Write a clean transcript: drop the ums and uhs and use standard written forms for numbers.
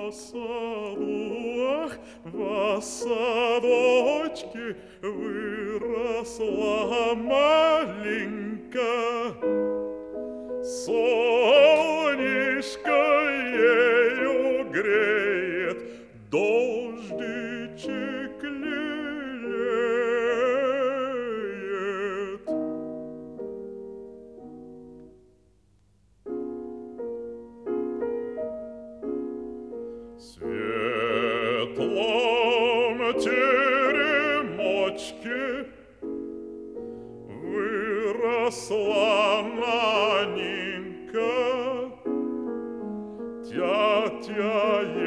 в садочке выросла маленько. Солнышко ею греет, дождичек лелеет. В светлом теремочке выросла Наненька, тятя